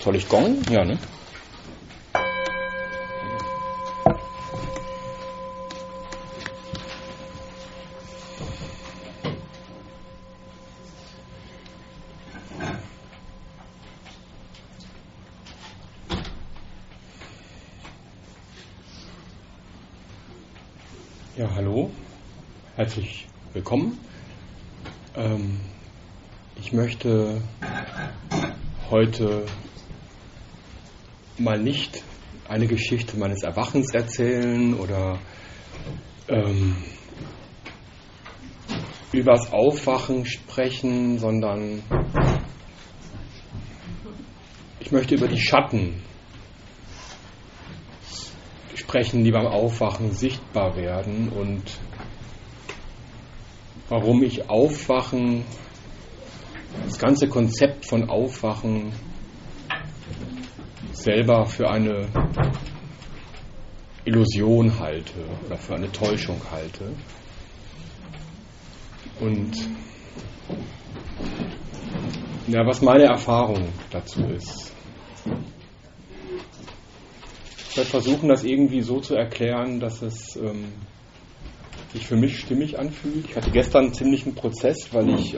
Soll ich gongen? Ja, ne? Ja, hallo. Herzlich willkommen. Ich möchte heute mal nicht eine Geschichte meines Erwachens erzählen oder übers Aufwachen sprechen, sondern ich möchte über die Schatten sprechen, die beim Aufwachen sichtbar werden und warum ich Aufwachen, das ganze Konzept von Aufwachen selber für eine Illusion halte oder für eine Täuschung halte. Und ja, was meine Erfahrung dazu ist. Ich werde versuchen, das irgendwie so zu erklären, dass es sich für mich stimmig anfühlt. Ich hatte gestern einen ziemlichen Prozess, weil ich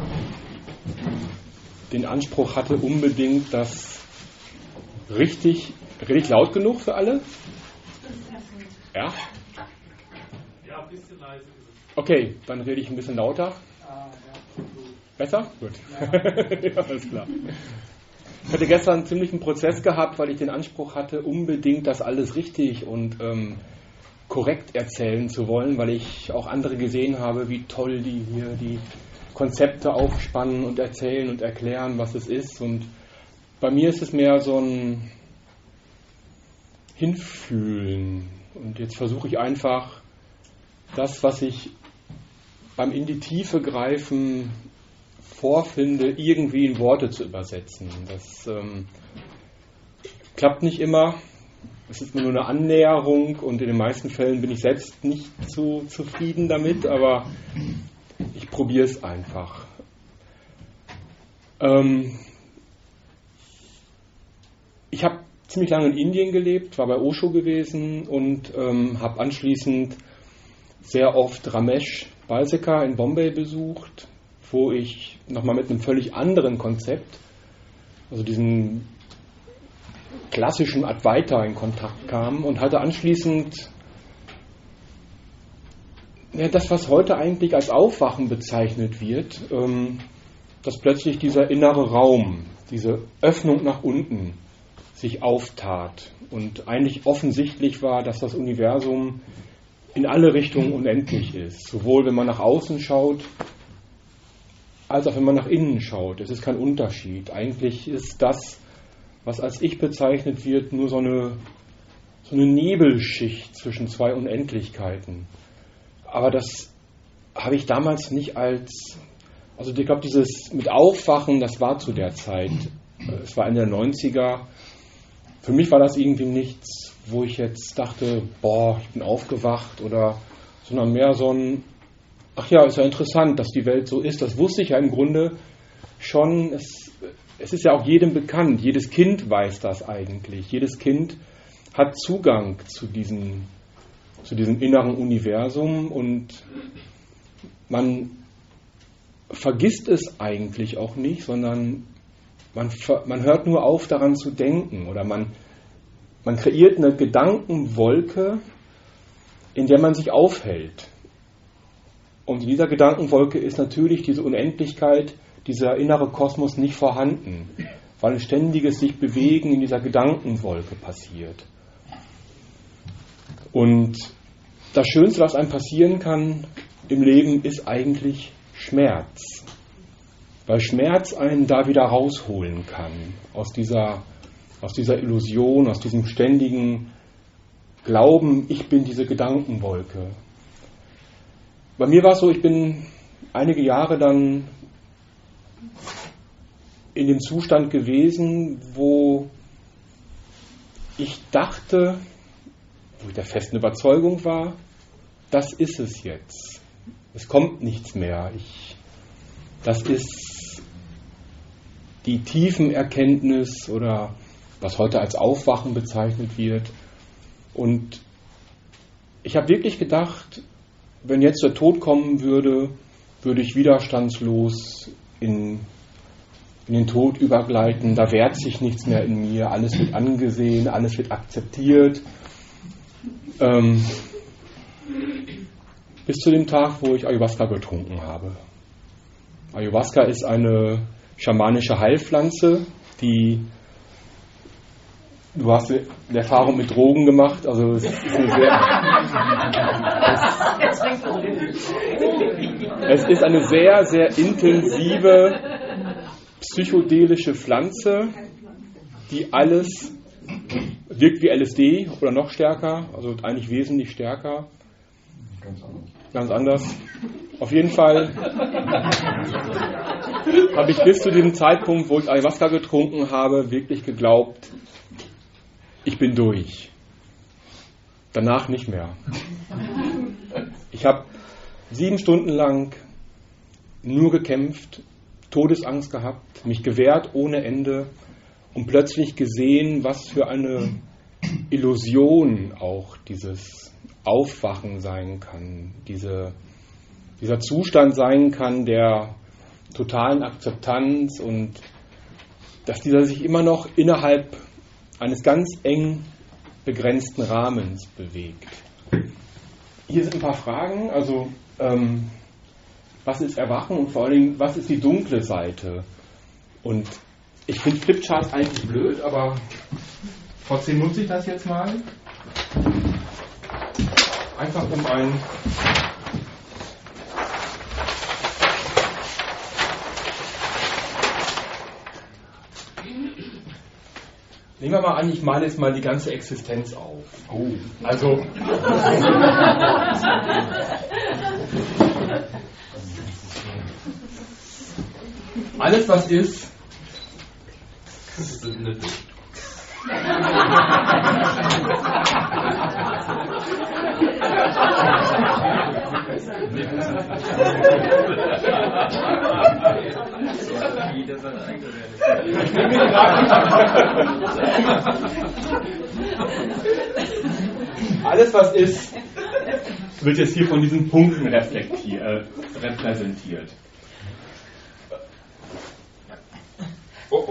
den Anspruch hatte, unbedingt das richtig laut genug für alle? Ja? Ja, ein bisschen leise ist es. Okay, dann rede ich ein bisschen lauter. Besser? Gut. Ja, alles klar. Ich hatte gestern einen ziemlichen Prozess gehabt, weil ich den Anspruch hatte, unbedingt das alles richtig und korrekt erzählen zu wollen, weil ich auch andere gesehen habe, wie toll die hier die Konzepte aufspannen und erzählen und erklären, was es ist. Und bei mir ist es mehr so ein Hinfühlen. Und jetzt versuche ich einfach, das, was ich beim in die Tiefe greifen vorfinde, irgendwie in Worte zu übersetzen. Das klappt nicht immer. Es ist nur eine Annäherung und in den meisten Fällen bin ich selbst nicht so zufrieden damit, aber ich probiere es einfach. Ich habe ziemlich lange in Indien gelebt, war bei Osho gewesen und habe anschließend sehr oft Ramesh Balsekar in Bombay besucht, wo ich nochmal mit einem völlig anderen Konzept, also diesen klassischen Advaita, in Kontakt kam und hatte anschließend das, was heute eigentlich als Aufwachen bezeichnet wird, dass plötzlich dieser innere Raum, diese Öffnung nach unten sich auftat und eigentlich offensichtlich war, dass das Universum in alle Richtungen unendlich ist, sowohl wenn man nach außen schaut, als auch wenn man nach innen schaut. Es ist kein Unterschied. Eigentlich ist das, was als Ich bezeichnet wird, nur so eine Nebelschicht zwischen zwei Unendlichkeiten. Aber das habe ich damals nicht als, also ich glaube, dieses mit Aufwachen, das war zu der Zeit, es war Ende der 90er, für mich war das irgendwie nichts, wo ich jetzt dachte, ich bin aufgewacht oder, sondern mehr so ein, ach ja, ist ja interessant, dass die Welt so ist. Das wusste ich ja im Grunde schon. Es ist ja auch jedem bekannt. Jedes Kind weiß das eigentlich. Jedes Kind hat Zugang zu diesem inneren Universum und man vergisst es eigentlich auch nicht, sondern man hört nur auf, daran zu denken oder man kreiert eine Gedankenwolke, in der man sich aufhält. Und in dieser Gedankenwolke ist natürlich diese Unendlichkeit, dieser innere Kosmos nicht vorhanden, weil ein ständiges sich bewegen in dieser Gedankenwolke passiert. Und das Schönste, was einem passieren kann im Leben, ist eigentlich Schmerz. Weil Schmerz einen da wieder rausholen kann, aus dieser Illusion, aus diesem ständigen Glauben, ich bin diese Gedankenwolke. Bei mir war es so, ich bin einige Jahre dann in dem Zustand gewesen, wo ich dachte, wo ich der festen Überzeugung war, das ist es jetzt. Es kommt nichts mehr. Das ist die Tiefenerkenntnis oder was heute als Aufwachen bezeichnet wird. Und ich habe wirklich gedacht, wenn jetzt der Tod kommen würde, würde ich widerstandslos in den Tod übergleiten. Da wehrt sich nichts mehr in mir, alles wird angesehen, alles wird akzeptiert. Bis zu dem Tag, wo ich Ayahuasca getrunken habe. Ayahuasca ist eine schamanische Heilpflanze, du hast eine Erfahrung mit Drogen gemacht, also es ist eine sehr, sehr intensive psychedelische Pflanze, die alles wirkt wie LSD oder noch stärker, also eigentlich wesentlich stärker. Ganz anders. Auf jeden Fall habe ich bis zu diesem Zeitpunkt, wo ich Ayahuasca getrunken habe, wirklich geglaubt, ich bin durch. Danach nicht mehr. Ich habe 7 Stunden lang nur gekämpft, Todesangst gehabt, mich gewehrt ohne Ende und plötzlich gesehen, was für eine Illusion auch dieses Aufwachen sein kann, dieser Zustand sein kann der totalen Akzeptanz und dass dieser sich immer noch innerhalb eines ganz eng begrenzten Rahmens bewegt. Hier sind ein paar Fragen, also was ist Erwachen und vor allen Dingen, was ist die dunkle Seite? Und ich finde Flipcharts eigentlich blöd, aber trotzdem nutze ich das jetzt mal. Einfach um nehmen wir mal an, ich male jetzt mal die ganze Existenz auf. Oh. Also alles, was ist, alles, was ist, wird jetzt hier von diesen Punkten repräsentiert. Oh.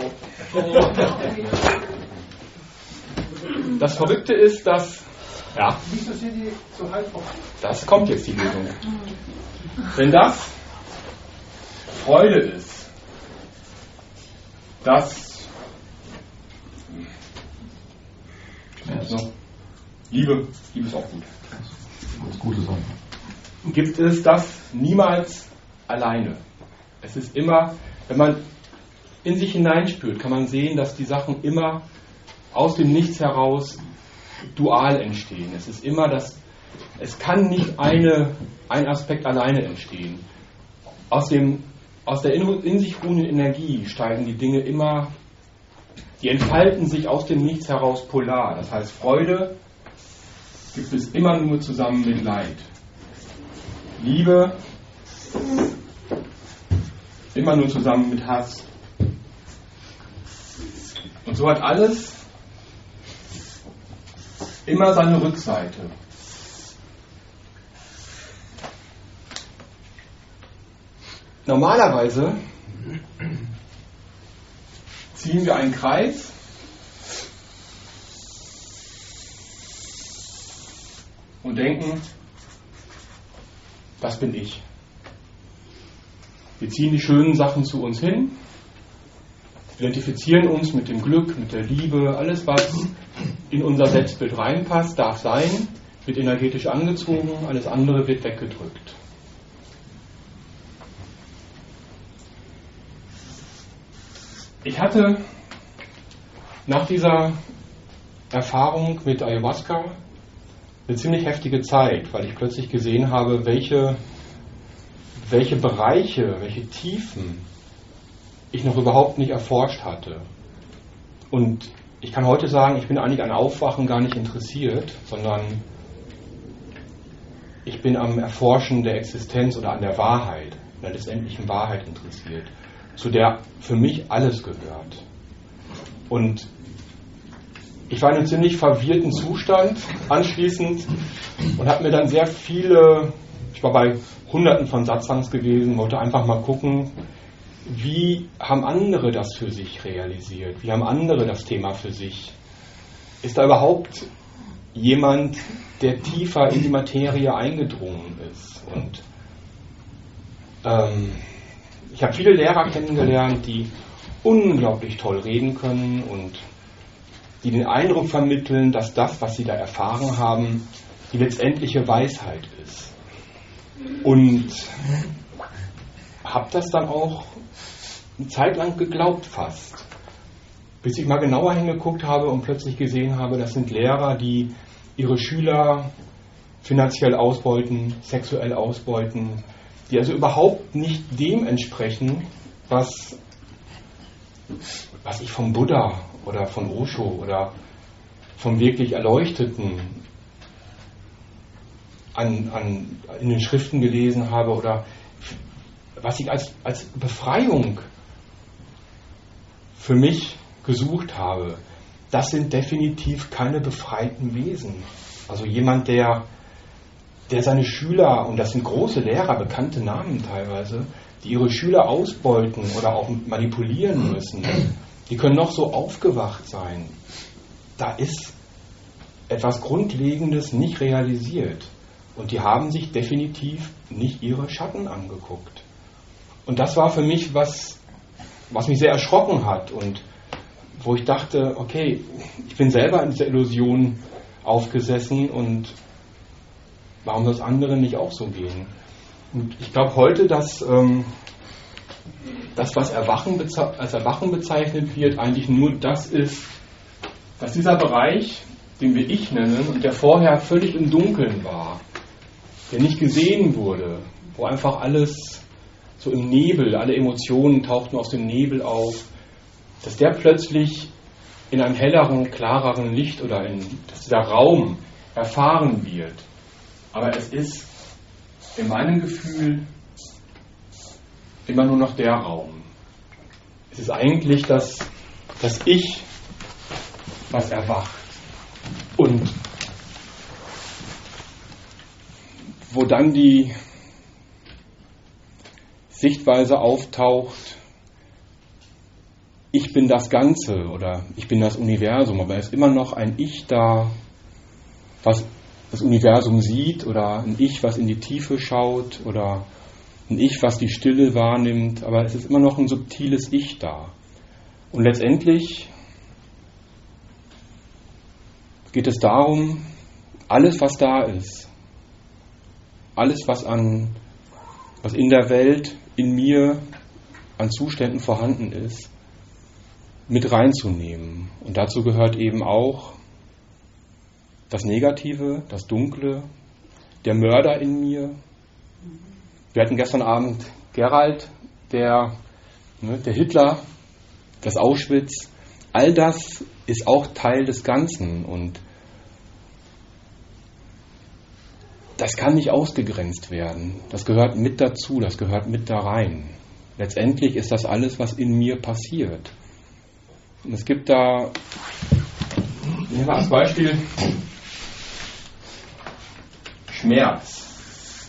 Das Verrückte ist, dass das kommt jetzt die Lösung. Wenn das Freude ist, das Liebe ist auch gut. Das Gute sein. Gibt es das niemals alleine. Es ist immer, wenn man in sich hineinspürt, kann man sehen, dass die Sachen immer aus dem Nichts heraus dual entstehen. Es ist immer es kann nicht ein Aspekt alleine entstehen. Aus der in sich ruhenden Energie steigen die Dinge immer, die entfalten sich aus dem Nichts heraus polar. Das heißt, Freude gibt es immer nur zusammen mit Leid. Liebe immer nur zusammen mit Hass. Und so hat alles immer seine Rückseite. Normalerweise ziehen wir einen Kreis und denken, das bin ich. Wir ziehen die schönen Sachen zu uns hin, identifizieren uns mit dem Glück, mit der Liebe, alles was in unser Selbstbild reinpasst, darf sein, wird energetisch angezogen, alles andere wird weggedrückt. Ich hatte nach dieser Erfahrung mit Ayahuasca eine ziemlich heftige Zeit, weil ich plötzlich gesehen habe, welche Bereiche, welche Tiefen ich noch überhaupt nicht erforscht hatte. Und ich kann heute sagen, ich bin eigentlich an Aufwachen gar nicht interessiert, sondern ich bin am Erforschen der Existenz oder an der Wahrheit, an der letztendlichen Wahrheit interessiert. zu der für mich alles gehört. Und ich war in einem ziemlich verwirrten Zustand anschließend und habe mir dann sehr viele, ich war bei Hunderten von Satsangs gewesen, wollte einfach mal gucken, wie haben andere das für sich realisiert? Wie haben andere das Thema für sich? Ist da überhaupt jemand, der tiefer in die Materie eingedrungen ist? Und ich habe viele Lehrer kennengelernt, die unglaublich toll reden können und die den Eindruck vermitteln, dass das, was sie da erfahren haben, die letztendliche Weisheit ist. Und habe das dann auch eine Zeit lang geglaubt fast, bis ich mal genauer hingeguckt habe und plötzlich gesehen habe, das sind Lehrer, die ihre Schüler finanziell ausbeuten, sexuell ausbeuten, die also überhaupt nicht dem entsprechen, was ich vom Buddha oder von Osho oder vom wirklich Erleuchteten in den Schriften gelesen habe oder was ich als Befreiung für mich gesucht habe. Das sind definitiv keine befreiten Wesen. Also jemand, der seine Schüler, und das sind große Lehrer, bekannte Namen teilweise, die ihre Schüler ausbeuten oder auch manipulieren müssen, die können noch so aufgewacht sein. Da ist etwas Grundlegendes nicht realisiert. Und die haben sich definitiv nicht ihre Schatten angeguckt. Und das war für mich was mich sehr erschrocken hat und wo ich dachte, okay, ich bin selber in dieser Illusion aufgesessen und warum soll es anderen nicht auch so gehen? Und ich glaube heute, dass das, was als Erwachen bezeichnet wird, eigentlich nur das ist, dass dieser Bereich, den wir Ich nennen und der vorher völlig im Dunkeln war, der nicht gesehen wurde, wo einfach alles so im Nebel, alle Emotionen tauchten aus dem Nebel auf, dass der plötzlich in einem helleren, klareren Licht oder dass dieser Raum erfahren wird. Aber es ist in meinem Gefühl immer nur noch der Raum. Es ist eigentlich das Ich, was erwacht. Und wo dann die Sichtweise auftaucht, ich bin das Ganze oder ich bin das Universum, aber es ist immer noch ein Ich da, was das Universum sieht oder ein Ich, was in die Tiefe schaut oder ein Ich, was die Stille wahrnimmt, aber es ist immer noch ein subtiles Ich da. Und letztendlich geht es darum, alles, was da ist, alles, was in der Welt, in mir, an Zuständen vorhanden ist, mit reinzunehmen. Und dazu gehört eben auch das Negative, das Dunkle, der Mörder in mir. Wir hatten gestern Abend Gerald, der Hitler, das Auschwitz. All das ist auch Teil des Ganzen und das kann nicht ausgegrenzt werden. Das gehört mit dazu, das gehört mit da rein. Letztendlich ist das alles, was in mir passiert. Und es gibt da, nehmen wir als Beispiel Schmerz.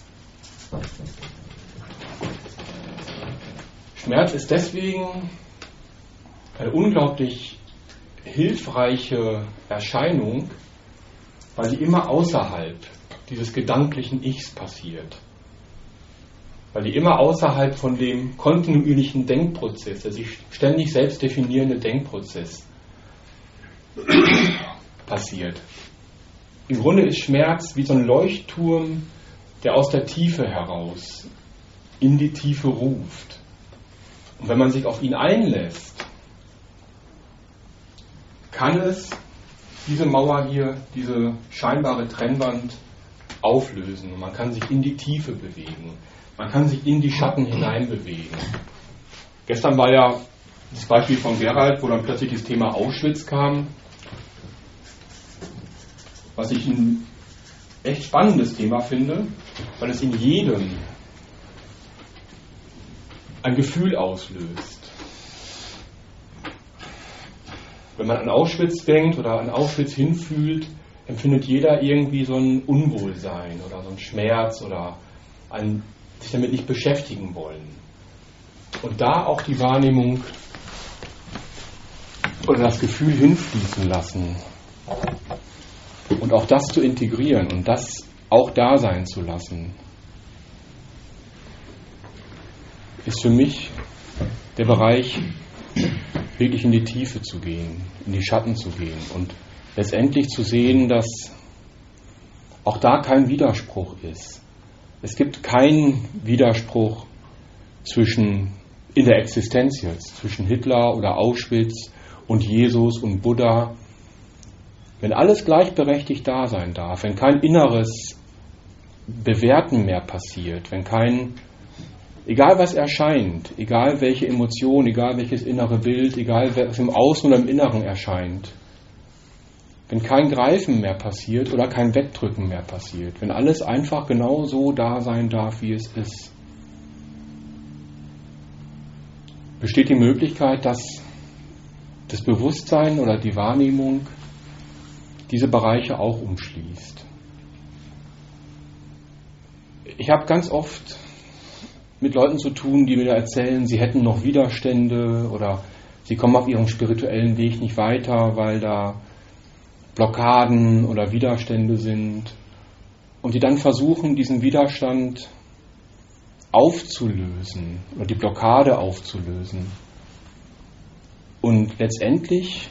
Schmerz ist deswegen eine unglaublich hilfreiche Erscheinung, weil sie immer außerhalb dieses gedanklichen Ichs passiert. Weil die immer außerhalb von dem kontinuierlichen Denkprozess, der sich ständig selbst definierende Denkprozess passiert. Im Grunde ist Schmerz wie so ein Leuchtturm, der aus der Tiefe heraus in die Tiefe ruft. Und wenn man sich auf ihn einlässt, kann es diese Mauer hier, diese scheinbare Trennwand auflösen und man kann sich in die Tiefe bewegen. Man kann sich in die Schatten hinein bewegen. Gestern war ja das Beispiel von Gerald, wo dann plötzlich das Thema Auschwitz kam, was ich ein echt spannendes Thema finde, weil es in jedem ein Gefühl auslöst. Wenn man an Auschwitz denkt oder an Auschwitz hinfühlt, empfindet jeder irgendwie so ein Unwohlsein oder so ein Schmerz oder sich damit nicht beschäftigen wollen. Und da auch die Wahrnehmung oder das Gefühl hinfließen lassen und auch das zu integrieren und das auch da sein zu lassen, ist für mich der Bereich, wirklich in die Tiefe zu gehen, in die Schatten zu gehen und letztendlich zu sehen, dass auch da kein Widerspruch ist. Es gibt keinen Widerspruch in der Existenz jetzt, zwischen Hitler oder Auschwitz und Jesus und Buddha. Wenn alles gleichberechtigt da sein darf, wenn kein inneres Bewerten mehr passiert, wenn egal was erscheint, egal welche Emotion, egal welches innere Bild, egal was im Außen oder im Inneren erscheint, wenn kein Greifen mehr passiert oder kein Wegdrücken mehr passiert, wenn alles einfach genau so da sein darf, wie es ist, besteht die Möglichkeit, dass das Bewusstsein oder die Wahrnehmung diese Bereiche auch umschließt. Ich habe ganz oft mit Leuten zu tun, die mir erzählen, sie hätten noch Widerstände oder sie kommen auf ihrem spirituellen Weg nicht weiter, weil da Blockaden oder Widerstände sind und die dann versuchen, diesen Widerstand aufzulösen oder die Blockade aufzulösen und letztendlich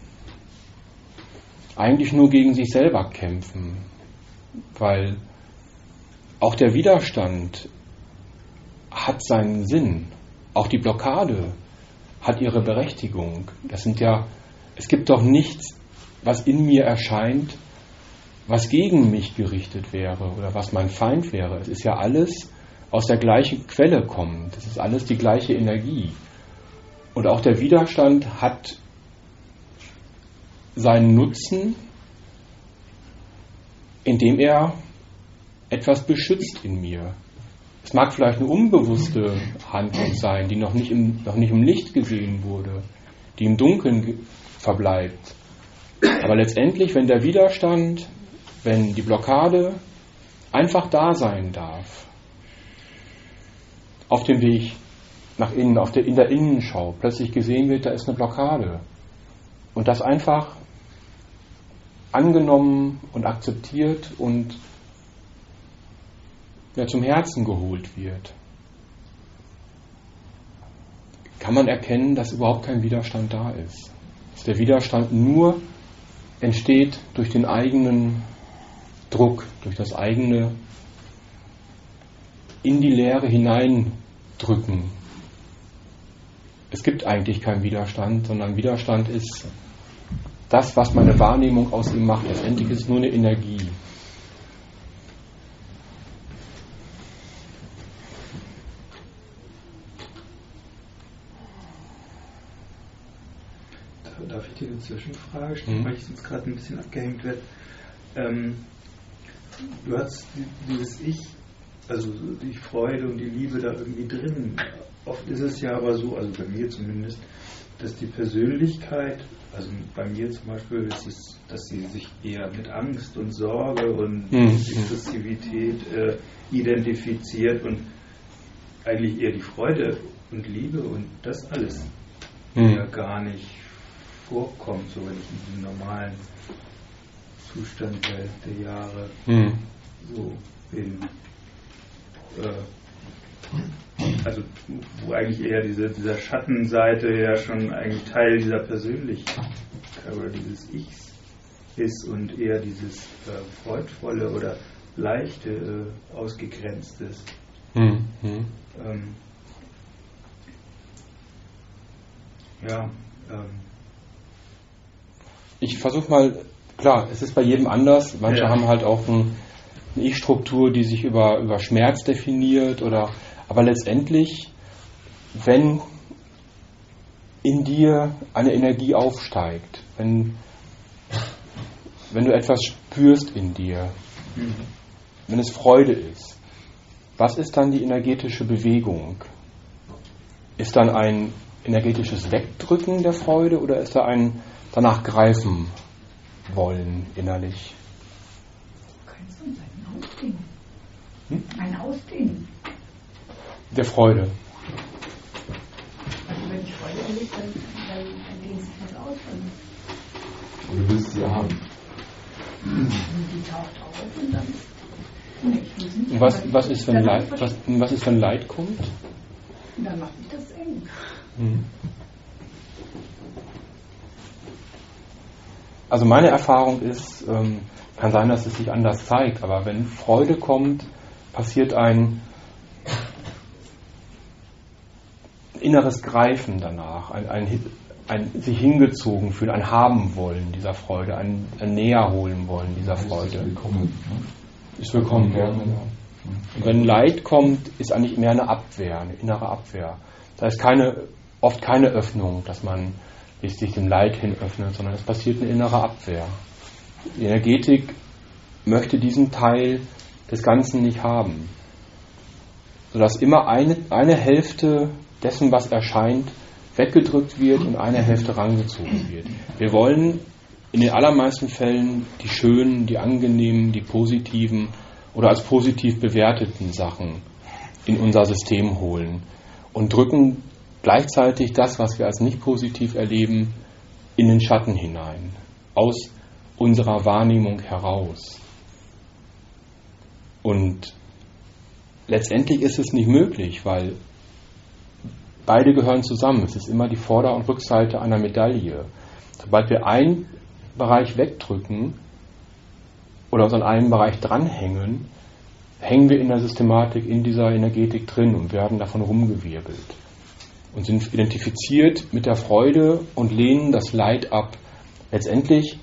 eigentlich nur gegen sich selber kämpfen, weil auch der Widerstand hat seinen Sinn, auch die Blockade hat ihre Berechtigung. Es gibt doch nichts, was in mir erscheint, was gegen mich gerichtet wäre oder was mein Feind wäre. Es ist ja alles aus der gleichen Quelle kommend. Es ist alles die gleiche Energie. Und auch der Widerstand hat seinen Nutzen, indem er etwas beschützt in mir. Es mag vielleicht eine unbewusste Handlung sein, die noch nicht im Licht gesehen wurde, die im Dunkeln verbleibt. Aber letztendlich, wenn der Widerstand, wenn die Blockade einfach da sein darf, auf dem Weg nach innen, in der Innenschau, plötzlich gesehen wird, da ist eine Blockade. Und das einfach angenommen und akzeptiert und zum Herzen geholt wird, kann man erkennen, dass überhaupt kein Widerstand da ist. Dass der Widerstand nur entsteht durch den eigenen Druck, durch das eigene in die Leere hineindrücken. Es gibt eigentlich keinen Widerstand, sondern Widerstand ist das, was meine Wahrnehmung aus ihm macht. Letztendlich ist es nur eine Energie. Darf ich dir eine Zwischenfrage stellen, weil ich sonst gerade ein bisschen abgehängt werde? Du hast dieses Ich, also die Freude und die Liebe da irgendwie drin. Oft ist es ja aber so, also bei mir zumindest, dass die Persönlichkeit, also bei mir zum Beispiel ist es, dass sie sich eher mit Angst und Sorge und Depressivität identifiziert und eigentlich eher die Freude und Liebe und das alles ja gar nicht vorkommt, so wenn ich in diesem normalen Zustand der Jahre so bin. Also wo eigentlich eher dieser Schattenseite ja schon eigentlich Teil dieser Persönlichkeit oder dieses Ichs ist und eher dieses freudvolle oder leichte ausgegrenzt ist. Ich versuche mal, klar, es ist bei jedem anders. Manche haben halt auch eine Ich-Struktur, die sich über Schmerz definiert aber letztendlich, wenn in dir eine Energie aufsteigt, wenn du etwas spürst in dir, wenn es Freude ist, was ist dann die energetische Bewegung? ist dann ein energetisches Wegdrücken der Freude oder ist da ein danach greifen wollen innerlich? Kann es sein, ein Ausdehnen. Ein Ausdehnen. Der Freude. Also wenn ich Freude erlebe, dann dehnt sich was aus. Und du willst sie haben. Und die taucht auf und dann... Nee, ich will's nicht. Und was ist, wenn Leid kommt? Dann macht mich das eng. Also meine Erfahrung ist, kann sein, dass es sich anders zeigt, aber wenn Freude kommt, passiert ein inneres Greifen danach, ein sich hingezogen fühlen, ein Haben wollen dieser Freude, ein Näher holen wollen dieser Freude. Ist willkommen. Und wenn Leid kommt, ist eigentlich mehr eine Abwehr, eine innere Abwehr. Das heißt oft keine Öffnung, dass man sich dem Leid hin öffnet, sondern es passiert eine innere Abwehr. Die Energetik möchte diesen Teil des Ganzen nicht haben. Sodass immer eine Hälfte dessen, was erscheint, weggedrückt wird und eine Hälfte rangezogen wird. Wir wollen in den allermeisten Fällen die schönen, die angenehmen, die positiven oder als positiv bewerteten Sachen in unser System holen und drücken gleichzeitig das, was wir als nicht positiv erleben, in den Schatten hinein, aus unserer Wahrnehmung heraus. Und letztendlich ist es nicht möglich, weil beide gehören zusammen. Es ist immer die Vorder- und Rückseite einer Medaille. Sobald wir einen Bereich wegdrücken oder uns an einen Bereich dranhängen, hängen wir in der Systematik, in dieser Energetik drin und werden davon rumgewirbelt und sind identifiziert mit der Freude und lehnen das Leid ab. Letztendlich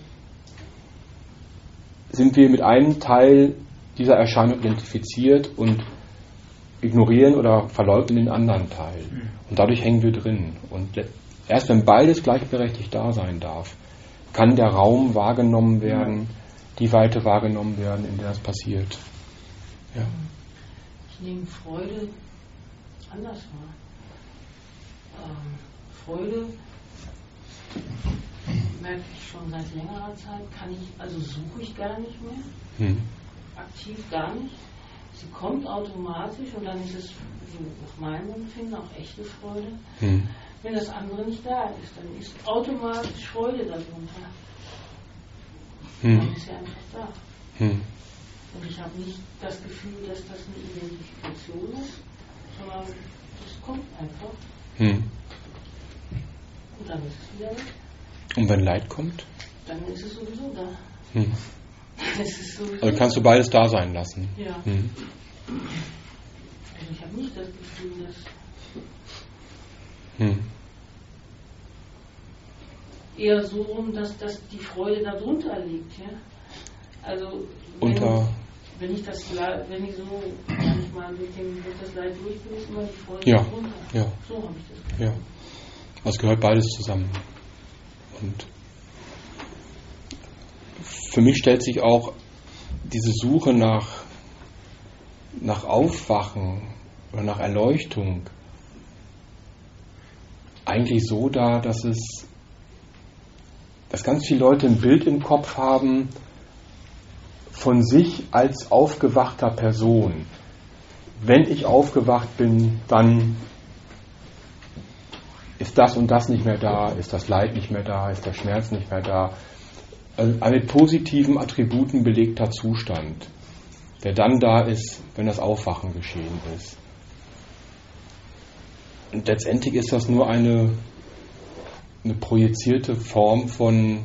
sind wir mit einem Teil dieser Erscheinung identifiziert und ignorieren oder verleugnen den anderen Teil. Und dadurch hängen wir drin. Und erst wenn beides gleichberechtigt da sein darf, kann der Raum wahrgenommen werden, die Weite wahrgenommen werden, in der das passiert. Ja. Ich nehme Freude anders wahr. Freude merke ich schon seit längerer Zeit, suche ich gar nicht mehr, aktiv gar nicht. Sie kommt automatisch und dann ist es so nach meinem Empfinden auch echte Freude. Wenn das andere nicht da ist, dann ist automatisch Freude darunter. Dann ist sie einfach da. Und ich habe nicht das Gefühl, dass das eine Identifikation ist, sondern das kommt einfach. Und dann ist es wieder weg. Und wenn Leid kommt? Dann ist es sowieso da. Also kannst du beides da sein lassen. Ja. Also ich habe nicht das Gefühl, dass eher so rum, dass die Freude darunter liegt. Ja? Also wenn ich so manchmal durch das Leid durch bin, ist immer die Freude darunter. Ja. So habe ich das Gefühl. Ja. Also es gehört beides zusammen. Und für mich stellt sich auch diese Suche nach Aufwachen oder nach Erleuchtung eigentlich so dar, dass ganz viele Leute ein Bild im Kopf haben von sich als aufgewachter Person. Wenn ich aufgewacht bin, dann ist das und das nicht mehr da, ist das Leid nicht mehr da, ist der Schmerz nicht mehr da. Also ein mit positiven Attributen belegter Zustand, der dann da ist, wenn das Aufwachen geschehen ist. Und letztendlich ist das nur eine projizierte Form von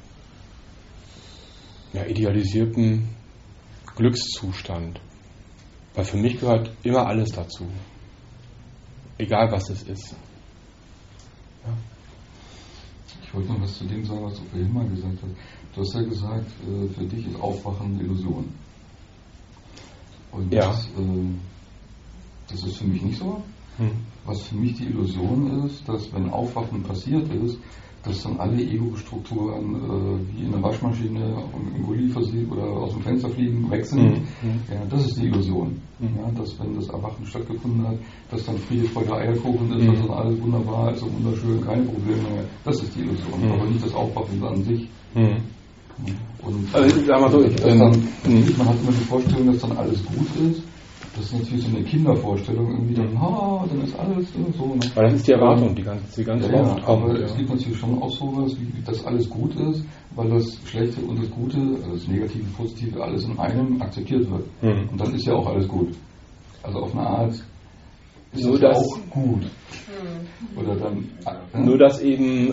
idealisiertem Glückszustand. Weil für mich gehört immer alles dazu. Egal was es ist. Ja. Ich wollte noch was zu dem sagen, was du vorhin mal gesagt hast. Du hast ja gesagt, für dich ist Aufwachen eine Illusion. Und ja. Das ist für mich nicht so. Was für mich die Illusion ist, dass wenn Aufwachen passiert ist, dass dann alle Ego-Strukturen wie in der Waschmaschine im Gullieversieb oder aus dem Fenster fliegen, weg sind. Ja, das ist die Illusion. Ja, dass wenn das Erwachen stattgefunden hat, dass dann Friede, Freude, Eierkuchen ist, dass dann alles wunderbar ist und wunderschön, keine Probleme mehr. Das ist die Illusion, aber nicht das Aufwachen an sich. Und also, sag mal so, man hat immer die Vorstellung, dass dann alles gut ist. Das ist natürlich so eine Kindervorstellung, irgendwie dann ist alles so. Ne? Weil das ist die Erwartung, die ganze oft. Aber es gibt natürlich schon auch sowas, wie dass alles gut ist, weil das Schlechte und das Gute, also das Negative, Positive, alles in einem akzeptiert wird. Und dann ist ja auch alles gut. Also auf eine Art ist nur das auch gut. Oder dann, nur dass eben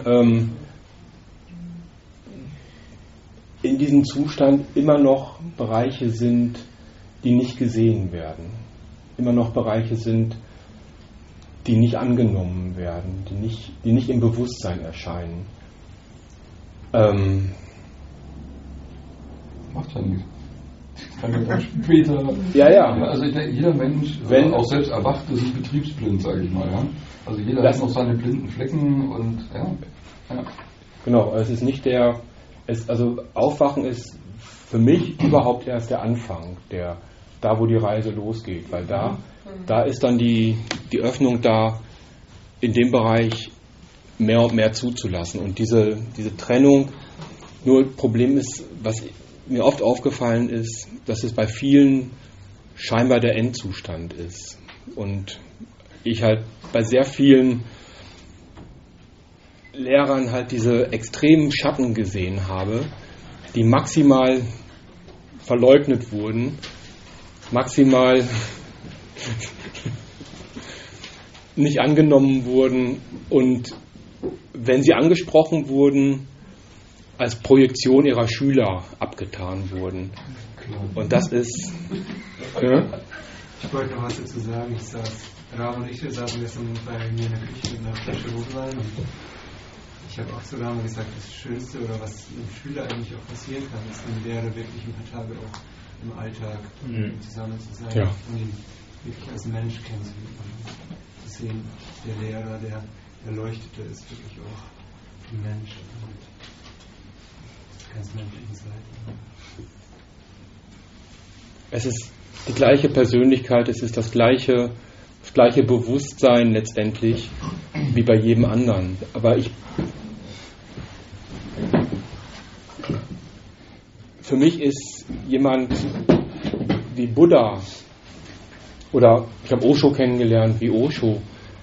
in diesem Zustand immer noch Bereiche sind, die nicht gesehen werden. Immer noch Bereiche sind, die nicht angenommen werden, die nicht im Bewusstsein erscheinen. Macht ja nichts. Kann ja dann später. Ja. Also ich denke, jeder Mensch, auch selbst erwacht, ist nicht betriebsblind, sage ich mal. Ja? Also jeder hat noch seine blinden Flecken und ja. Genau, es ist nicht also Aufwachen ist für mich überhaupt erst der Anfang, da wo die Reise losgeht, weil da ist dann die Öffnung da, in dem Bereich mehr und mehr zuzulassen. Und diese Trennung, nur Problem ist, was mir oft aufgefallen ist, dass es bei vielen scheinbar der Endzustand ist. Und ich halt bei sehr vielen Lehrern halt diese extremen Schatten gesehen habe, die maximal verleugnet wurden, maximal nicht angenommen wurden und wenn sie angesprochen wurden, als Projektion ihrer Schüler abgetan wurden. Und das ist... Ja? Ich wollte noch was dazu sagen. Rahm und ich saßen gestern bei mir in der Küche mit einer Flasche Rotwein und ich habe auch zu Rahm gesagt, das Schönste oder was einem Schüler eigentlich auch passieren kann, ist eine Lehre wirklich ein paar Tage auch im Alltag zusammen zu sein und ihn wirklich als Mensch kennenzulernen. Zu sehen, der Lehrer, der Erleuchtete ist wirklich auch ein Mensch und ganz menschliche Seite. Es ist die gleiche Persönlichkeit, es ist das gleiche Bewusstsein letztendlich wie bei jedem anderen. Aber für mich ist jemand wie Buddha oder ich habe Osho kennengelernt wie Osho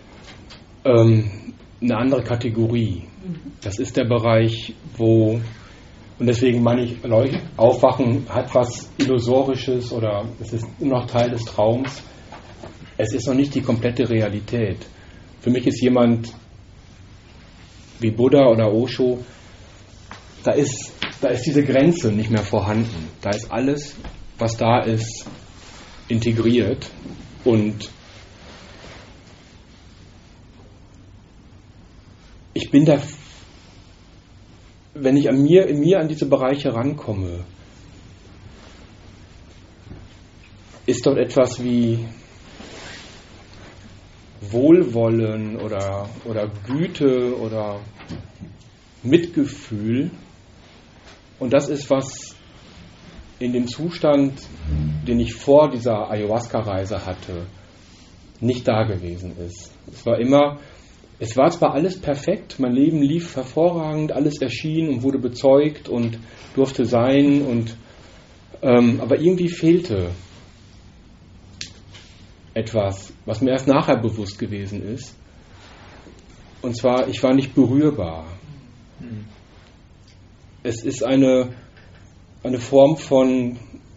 eine andere Kategorie. Das ist der Bereich, und deswegen meine ich, Aufwachen hat was Illusorisches oder es ist noch Teil des Traums. Es ist noch nicht die komplette Realität. Für mich ist jemand wie Buddha oder Osho, da ist diese Grenze nicht mehr vorhanden. Da ist alles, was da ist, integriert. Und ich bin da, wenn ich in mir an diese Bereiche rankomme, ist dort etwas wie Wohlwollen oder Güte oder Mitgefühl. Und das ist, was in dem Zustand, den ich vor dieser Ayahuasca-Reise hatte, nicht da gewesen ist. Es war zwar alles perfekt, mein Leben lief hervorragend, alles erschien und wurde bezeugt und durfte sein, aber irgendwie fehlte etwas, was mir erst nachher bewusst gewesen ist. Und zwar, ich war nicht berührbar. Es ist eine Form von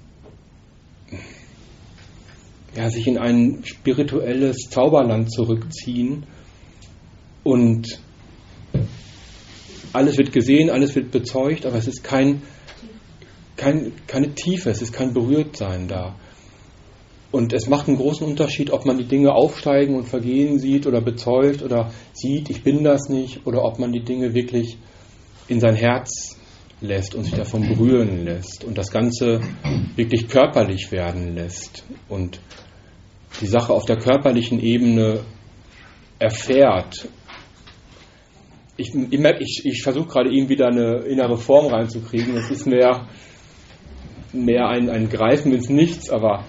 sich in ein spirituelles Zauberland zurückziehen und alles wird gesehen, alles wird bezeugt, aber es ist keine Tiefe, es ist kein Berührtsein da. Und es macht einen großen Unterschied, ob man die Dinge aufsteigen und vergehen sieht oder bezeugt oder sieht, ich bin das nicht, oder ob man die Dinge wirklich in sein Herz lässt und sich davon berühren lässt und das Ganze wirklich körperlich werden lässt und die Sache auf der körperlichen Ebene erfährt. Ich merke, ich versuche gerade ihm wieder eine innere Form reinzukriegen. Das ist mehr ein Greifen ins Nichts, aber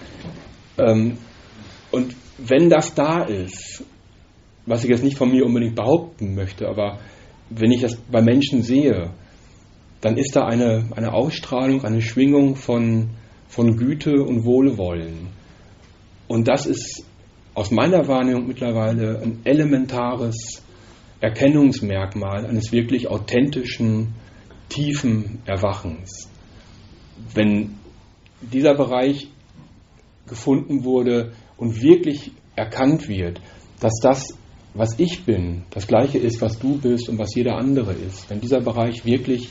und wenn das da ist, was ich jetzt nicht von mir unbedingt behaupten möchte, aber wenn ich das bei Menschen sehe, dann ist da eine Ausstrahlung, eine Schwingung von Güte und Wohlwollen. Und das ist aus meiner Wahrnehmung mittlerweile ein elementares Erkennungsmerkmal eines wirklich authentischen, tiefen Erwachens. Wenn dieser Bereich gefunden wurde und wirklich erkannt wird, dass das, was ich bin, das Gleiche ist, was du bist und was jeder andere ist, wenn dieser Bereich wirklich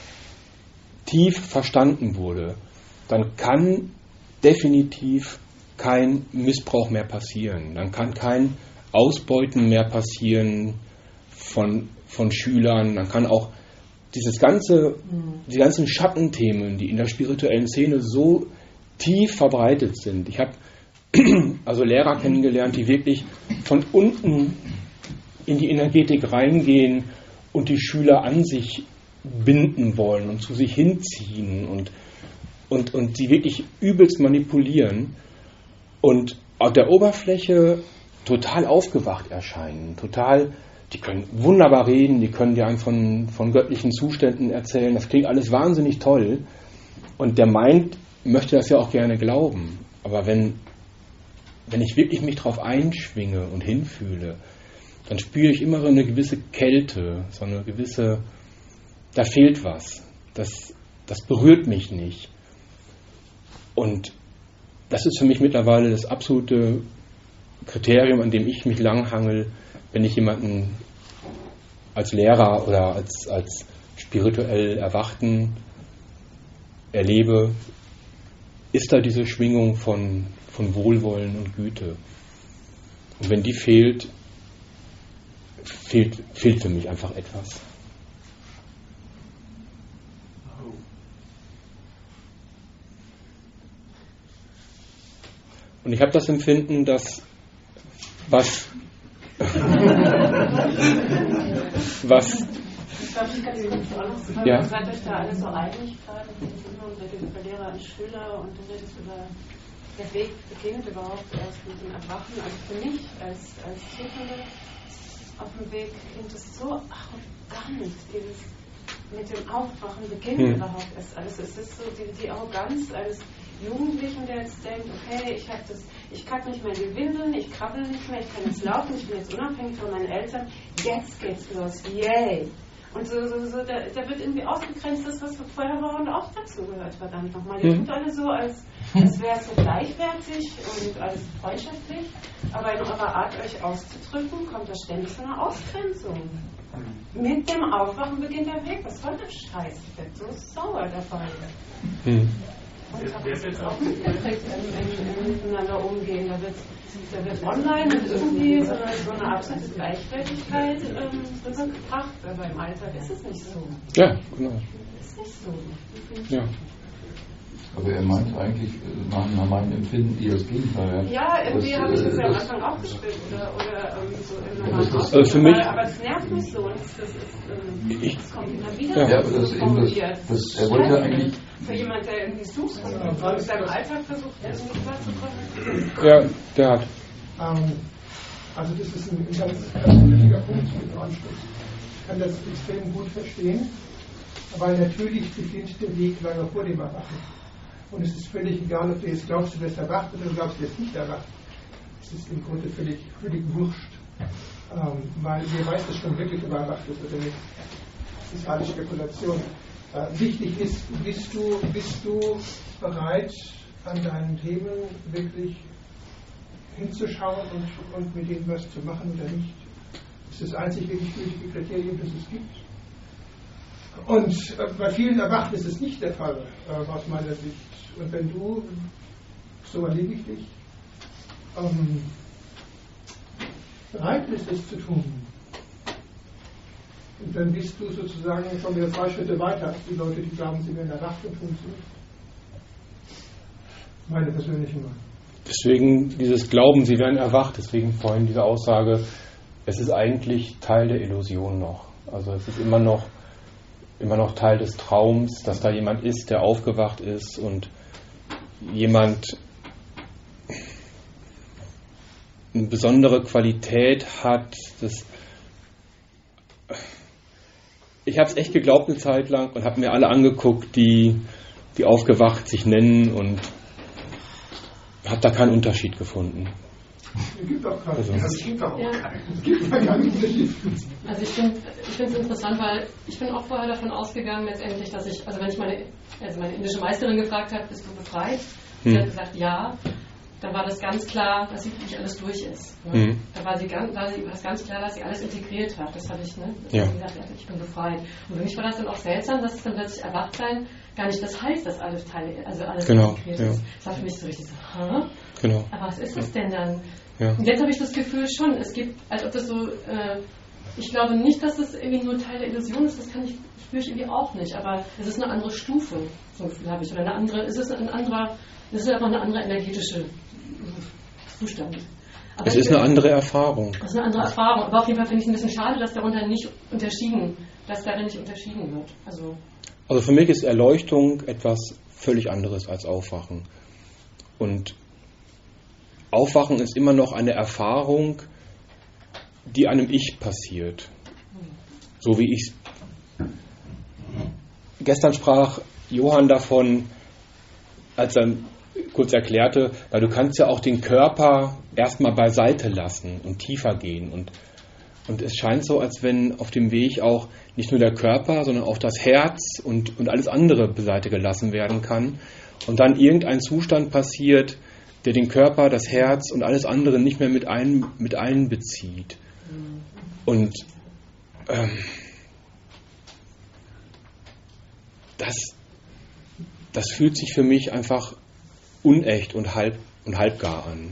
tief verstanden wurde, dann kann definitiv kein Missbrauch mehr passieren. Dann kann kein Ausbeuten mehr passieren von Schülern. Dann kann auch die ganzen Schattenthemen, die in der spirituellen Szene so tief verbreitet sind. Ich habe also Lehrer kennengelernt, die wirklich von unten in die Energetik reingehen und die Schüler an sich binden wollen und zu sich hinziehen und sie wirklich übelst manipulieren und auf der Oberfläche total aufgewacht erscheinen, die können wunderbar reden, die können dir von göttlichen Zuständen erzählen, das klingt alles wahnsinnig toll und der Mind möchte das ja auch gerne glauben, aber wenn ich wirklich mich drauf einschwinge und hinfühle, dann spüre ich immer so eine gewisse Kälte, so eine gewisse, da fehlt was, das berührt mich nicht. Und das ist für mich mittlerweile das absolute Kriterium, an dem ich mich langhangel, wenn ich jemanden als Lehrer oder als spirituell Erwachten erlebe, ist da diese Schwingung von Wohlwollen und Güte. Und wenn die fehlt für mich einfach etwas. Und ich habe das Empfinden, dass was ja. Seid euch da alle so einig gerade? Und redet über Lehrer und Schüler und du redest über der Weg beginnt überhaupt erst mit dem Erwachen. Also für mich als Suchende auf dem Weg klingt es so arrogant, dieses mit dem Aufwachen beginnt überhaupt erst alles. Es ist so die Arroganz eines Jugendlichen, der jetzt denkt, okay, ich kacke nicht mehr in die Windeln, ich krabbel nicht mehr, ich kann jetzt laufen, ich bin jetzt unabhängig von meinen Eltern, jetzt geht's los, yay! Und so der wird irgendwie ausgegrenzt, das, was vorher war und auch dazugehört, verdammt nochmal. Die tut alle so, als wäre es so gleichwertig und alles freundschaftlich, aber in eurer Art, euch auszudrücken, kommt da ständig so eine Ausgrenzung. Mit dem Aufwachen beginnt der Weg. Was soll das Scheiß? Ich werde so sauer dabei. Und ich habe jetzt auch mitgekriegt, miteinander umgehen. Da wird online und irgendwie so eine absolute Gleichwertigkeit rübergebracht. Aber im Alltag ist es nicht so. Ja, genau. Ist nicht so. Ja. Also er meint eigentlich nach meinem Empfinden eher das Gegenteil. Ja, irgendwie habe ich das ja am Anfang auch gespürt oder so im normalen also für mich, aber es nervt mich so und das kommt immer wieder. Ja, aber das ist eben er wollte ja eigentlich für jemand, der irgendwie sucht und in seinem Alltag versucht, irgendwie klarzukommen. Ja, der hat. Also das ist ein ganz wichtiger Punkt mit Anschluss. Ich kann das extrem gut verstehen, weil natürlich beginnt der Weg lange vor dem Erwachen. Und es ist völlig egal, ob du jetzt glaubst, du wirst erwacht oder du glaubst, du wirst nicht erwacht. Es ist im Grunde völlig wurscht. Weil wer weiß das schon wirklich, ob er erwacht ist oder nicht. Das ist alles Spekulation. Wichtig ist, bist du bereit, an deinen Themen wirklich hinzuschauen und mit denen was zu machen oder nicht. Das ist das einzig wirklich gültige Kriterium, das es gibt. Und bei vielen Erwachten ist es nicht der Fall, aus meiner Sicht. Und wenn du, so erlebe ich dich, bereit bist, es zu tun, und dann bist du sozusagen schon wieder 2 Schritte weiter als die Leute, die glauben, sie werden erwacht und tun es nicht. Meine persönliche Meinung. Deswegen dieses Glauben, sie werden erwacht, deswegen vorhin diese Aussage, es ist eigentlich Teil der Illusion noch. Also es ist immer noch Teil des Traums, dass da jemand ist, der aufgewacht ist und jemand eine besondere Qualität hat. Ich habe es echt geglaubt eine Zeit lang und habe mir alle angeguckt, die aufgewacht sich nennen, und habe da keinen Unterschied gefunden. Es gibt auch keinen. Also ich finde es interessant, weil ich bin auch vorher davon ausgegangen, letztendlich, dass wenn ich meine indische Meisterin gefragt habe, bist du befreit? Sie hat gesagt, ja. Dann war das ganz klar, dass sie nicht alles durch ist. Ne? Da war es ganz klar, dass sie alles integriert hat. Das habe ich, ne? Ja. Sie gesagt, ich bin befreit. Und für mich war das dann auch seltsam, dass es dann plötzlich Erwachtsein gar nicht das heißt, dass alles integriert ist. Das war für mich so richtig so, Genau. Aber was ist es denn dann? Ja. Und jetzt habe ich das Gefühl schon, es gibt, als ob das so, ich glaube nicht, dass das irgendwie nur Teil der Illusion ist, spüre ich irgendwie auch nicht, aber es ist eine andere Stufe, so ein Gefühl habe ich, oder eine andere, es ist einfach eine andere energetische Zustand. Aber es ist eine andere Erfahrung. Es ist eine andere Erfahrung, aber auf jeden Fall finde ich es ein bisschen schade, dass darin nicht unterschieden wird. Also für mich ist Erleuchtung etwas völlig anderes als Aufwachen. Und Aufwachen ist immer noch eine Erfahrung, die einem Ich passiert. So wie ich es. Gestern sprach Johann davon, als er kurz erklärte, weil du kannst ja auch den Körper erstmal beiseite lassen und tiefer gehen. Und es scheint so, als wenn auf dem Weg auch nicht nur der Körper, sondern auch das Herz und alles andere beiseite gelassen werden kann. Und dann irgendein Zustand passiert, der den Körper, das Herz und alles andere nicht mehr mit einbezieht. Und das fühlt sich für mich einfach unecht und halbgar an.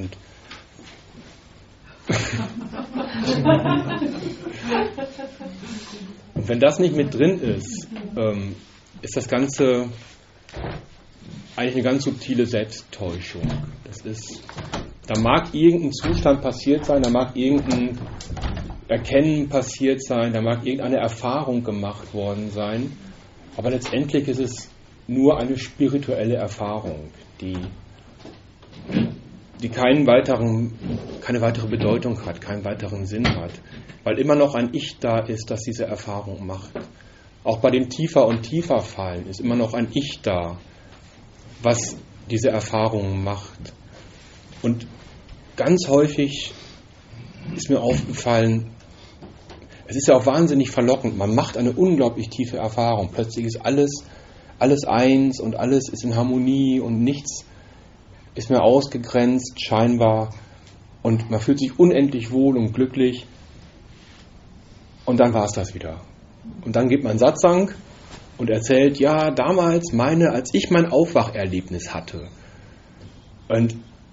Und wenn das nicht mit drin ist, ist das Ganze eigentlich eine ganz subtile Selbsttäuschung. Da mag irgendein Zustand passiert sein, da mag irgendein Erkennen passiert sein, da mag irgendeine Erfahrung gemacht worden sein, aber letztendlich ist es nur eine spirituelle Erfahrung, die keine weitere Bedeutung hat, keinen weiteren Sinn hat, weil immer noch ein Ich da ist, das diese Erfahrung macht. Auch bei dem Tiefer und Tiefer fallen ist immer noch ein Ich da, was diese Erfahrung macht. Und ganz häufig ist mir aufgefallen, es ist ja auch wahnsinnig verlockend, man macht eine unglaublich tiefe Erfahrung, plötzlich ist alles eins und alles ist in Harmonie und nichts ist mehr ausgegrenzt, scheinbar, und man fühlt sich unendlich wohl und glücklich, und dann war es das wieder. Und dann gibt man Satsang und erzählt, ja, damals als ich mein Aufwacherlebnis hatte. Und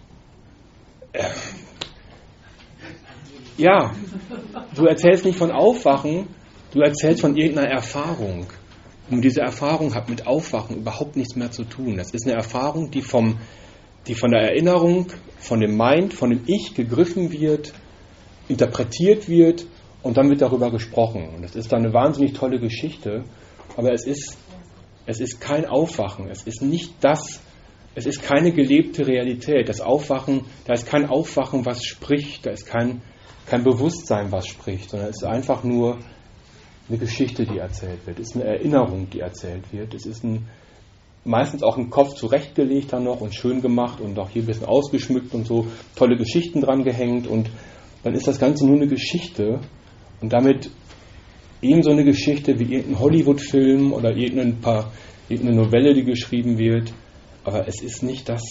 ja, du erzählst nicht von Aufwachen, du erzählst von irgendeiner Erfahrung. Und diese Erfahrung hat mit Aufwachen überhaupt nichts mehr zu tun. Das ist eine Erfahrung, die von der Erinnerung, von dem Mind, von dem Ich gegriffen wird, interpretiert wird und dann wird darüber gesprochen. Und das ist dann eine wahnsinnig tolle Geschichte, aber es ist kein Aufwachen, es ist keine gelebte Realität. Das Aufwachen, da ist kein Aufwachen, was spricht, da ist kein Bewusstsein, was spricht, sondern es ist einfach nur eine Geschichte, die erzählt wird. Es ist eine Erinnerung, die erzählt wird. Es ist meistens auch im Kopf zurechtgelegt dann noch und schön gemacht und auch hier ein bisschen ausgeschmückt und so tolle Geschichten dran gehängt, und dann ist das Ganze nur eine Geschichte und damit ebenso eine Geschichte wie irgendein Hollywood-Film oder irgendeine Novelle, die geschrieben wird, aber es ist nicht das,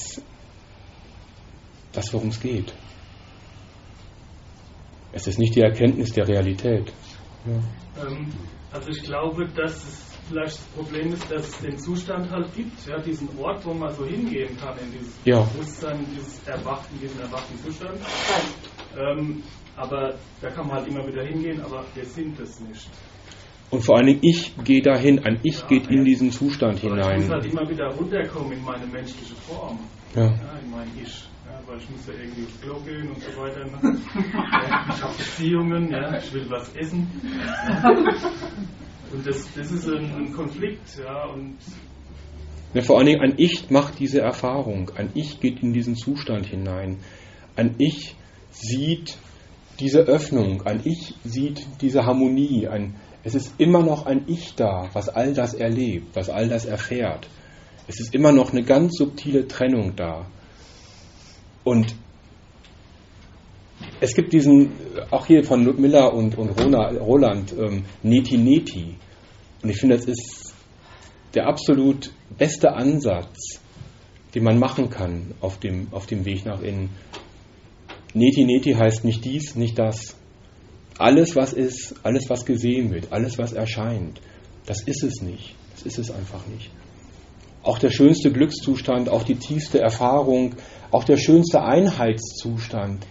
worum es geht. Es ist nicht die Erkenntnis der Realität. Ja. Also ich glaube, dass es vielleicht das Problem ist, dass es den Zustand halt gibt, ja, diesen Ort, wo man so hingehen kann, in dieses Bewusstsein, diesen erwachten Zustand. Aber da kann man halt immer wieder hingehen, aber wir sind es nicht. Und vor allen Dingen, ich gehe dahin, ein Ich geht in diesen Zustand hinein. Ich muss halt immer wieder runterkommen in meine menschliche Form, in mein Ich. Ja, weil ich muss ja irgendwie aufs Klo gehen und so weiter. Ich habe Beziehungen, ja, ich will was essen. Und das ist ein Konflikt, ja. Und ja, vor allen Dingen ein Ich macht diese Erfahrung, ein Ich geht in diesen Zustand hinein, ein Ich sieht diese Öffnung, ein Ich sieht diese Harmonie, es ist immer noch ein Ich da, was all das erlebt, was all das erfährt. Es ist immer noch eine ganz subtile Trennung da. Und es gibt diesen, auch hier von Ludmilla und Roland, Neti Neti. Und ich finde, das ist der absolut beste Ansatz, den man machen kann auf dem Weg nach innen. Neti Neti heißt nicht dies, nicht das. Alles, was ist, alles, was gesehen wird, alles, was erscheint, das ist es nicht. Das ist es einfach nicht. Auch der schönste Glückszustand, auch die tiefste Erfahrung, auch der schönste Einheitszustand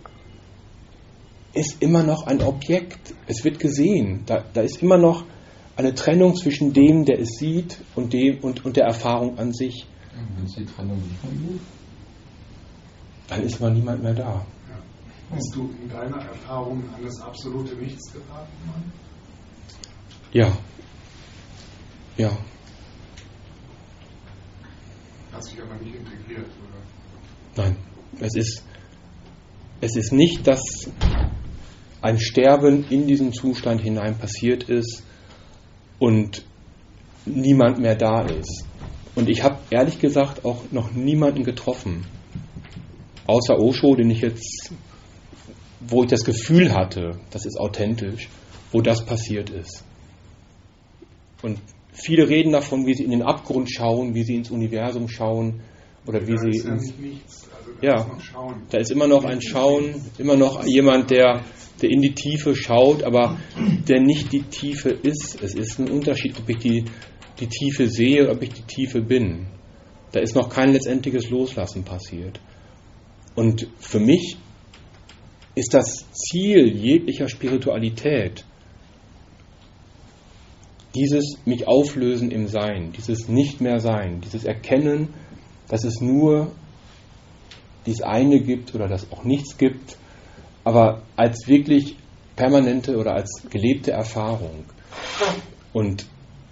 ist immer noch ein Objekt. Es wird gesehen. Da ist immer noch eine Trennung zwischen dem, der es sieht, und der Erfahrung an sich. Wenn es die Trennung nicht mehr gibt, dann ist aber niemand mehr da. Hast du in deiner Erfahrung an das absolute Nichts geraten? Ja. Ja. Hat sich aber nicht integriert, oder? Nein. Es ist nicht, dass ein Sterben in diesen Zustand hinein passiert ist und niemand mehr da ist. Und ich habe ehrlich gesagt auch noch niemanden getroffen, außer Osho, wo ich das Gefühl hatte, das ist authentisch, wo das passiert ist. Und viele reden davon, wie sie in den Abgrund schauen, wie sie ins Universum schauen, oder wie sie da ist immer noch ein Schauen, immer noch jemand, der in die Tiefe schaut, aber der nicht die Tiefe ist. Es ist ein Unterschied, ob ich die Tiefe sehe oder ob ich die Tiefe bin. Da ist noch kein letztendliches Loslassen passiert. Und für mich ist das Ziel jeglicher Spiritualität dieses mich auflösen im Sein, dieses Nicht-mehr-Sein, dieses Erkennen, dass es nur dies eine gibt oder dass auch nichts gibt, aber als wirklich permanente oder als gelebte Erfahrung. Und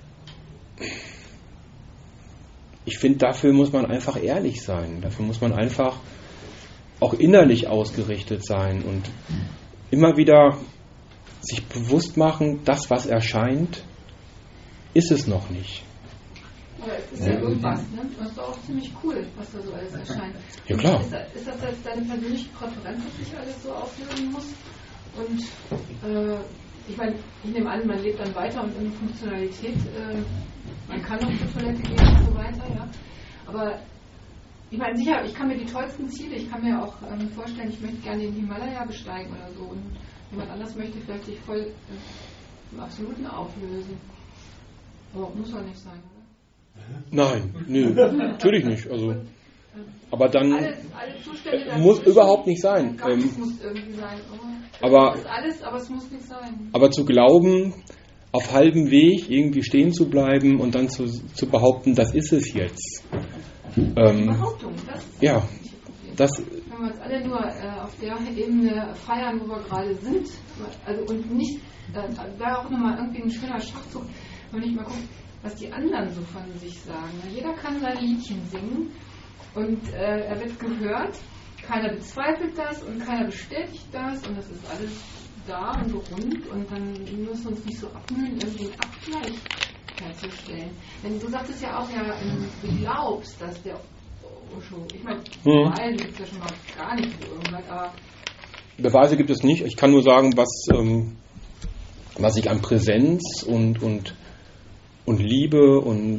ich finde, dafür muss man einfach ehrlich sein, dafür muss man einfach auch innerlich ausgerichtet sein und immer wieder sich bewusst machen, das, was erscheint, ist es noch nicht. Aber es ist ja irgendwas, ne? Das ist doch auch ziemlich cool, was da so alles erscheint. Ja, klar. Ist das jetzt deine persönliche Präferenz, dass sich alles so auflösen muss? Und ich meine, ich nehme an, man lebt dann weiter und in Funktionalität, man kann noch zur Toilette gehen und so weiter, ja. Aber ich meine, sicher, ich kann mir die tollsten Ziele, ich kann mir auch vorstellen, ich möchte gerne den Himalaya besteigen oder so. Und jemand anders möchte vielleicht sich voll im Absoluten auflösen. Aber muss doch nicht sein, oder? Nein, nö, natürlich nicht. Also, aber dann alle Zustände muss überhaupt nicht sein. Gar nichts muss irgendwie sein. Aber, ist alles, aber es muss nicht sein. Aber zu glauben, auf halbem Weg irgendwie stehen zu bleiben und dann zu behaupten, das ist es jetzt. Behauptung, ja, das. Wenn wir uns alle nur auf der Ebene feiern, wo wir gerade sind, also und nicht, da auch nochmal irgendwie ein schöner Schachzug, wenn ich mal gucke, was die anderen so von sich sagen. Jeder kann sein Liedchen singen und er wird gehört, keiner bezweifelt das und keiner bestätigt das und das ist alles da und so rund und dann müssen wir uns nicht so abmühen, irgendwie einen Abgleich herzustellen. Denn du sagtest ja auch, du glaubst, dass der Osho, ich meine, Beweise gibt es ja schon mal gar nicht für irgendwas, aber Beweise gibt es nicht. Ich kann nur sagen, was ich an Präsenz und Liebe und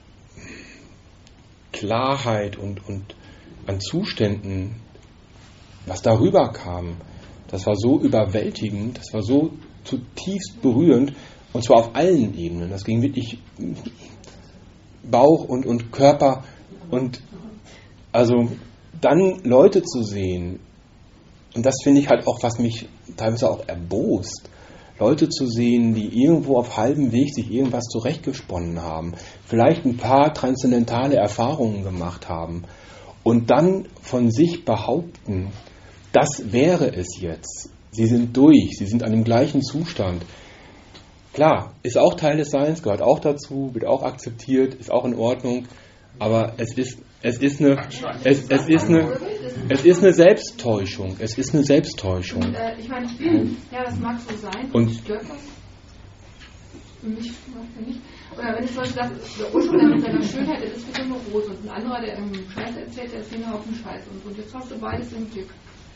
Klarheit und an Zuständen, was darüber kam, das war so überwältigend, das war so zutiefst berührend, und zwar auf allen Ebenen. Das ging wirklich Bauch und Körper, und also dann Leute zu sehen, und das finde ich halt auch, was mich teilweise auch erbost, Leute zu sehen, die irgendwo auf halbem Weg sich irgendwas zurechtgesponnen haben, vielleicht ein paar transzendentale Erfahrungen gemacht haben und dann von sich behaupten, das wäre es jetzt. Sie sind durch, sie sind an dem gleichen Zustand. Klar, ist auch Teil des Seins, gehört auch dazu, wird auch akzeptiert, ist auch in Ordnung, aber es ist eine Selbsttäuschung. Es ist eine Selbsttäuschung. Und, ich meine, ja, das mag so sein. Und stört das? Für mich. Oder wenn ich zum Beispiel sage, der Ursprung mit seiner Schönheit, der ist wie so eine Rose. Und ein anderer, der einen Scheiß erzählt, der ist wie ein Haufen Scheiß. Und jetzt hast du beides im Blick.